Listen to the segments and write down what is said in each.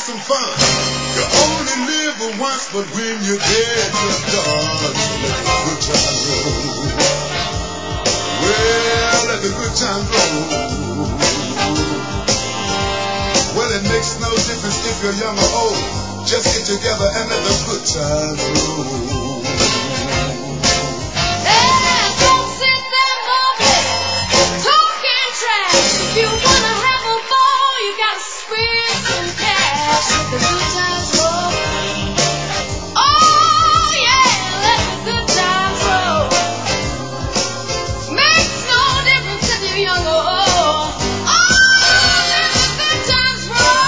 some fun. You only live once, but when you're dead, you're done. So let the good times roll. Well, let the good times roll. Well, it makes no difference if you're young or old. Just get together and let the good times roll. Hey, don't sit there, Bobby, talking trash. If you wanna have a ball, you gotta spend some cash. Let the good times roll. Oh yeah, let the good times roll. Makes no difference if you're young or old. Oh, let the good times roll.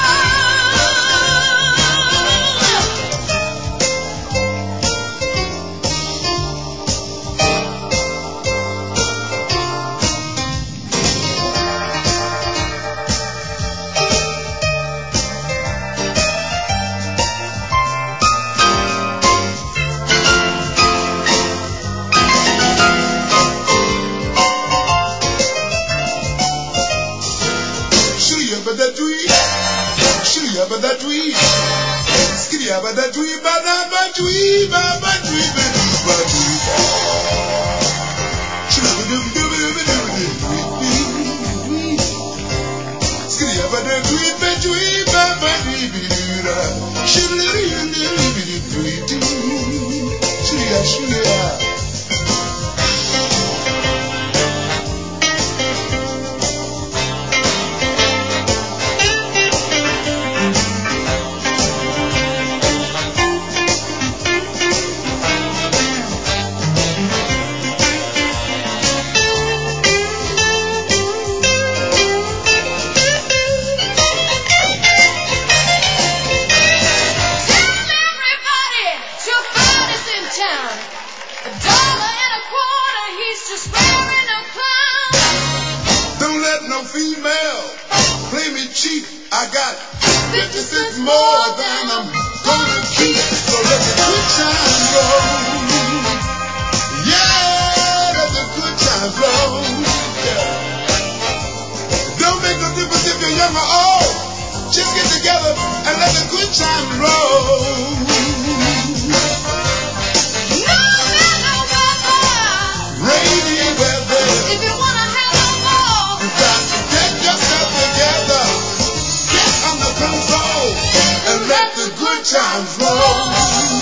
Times roll.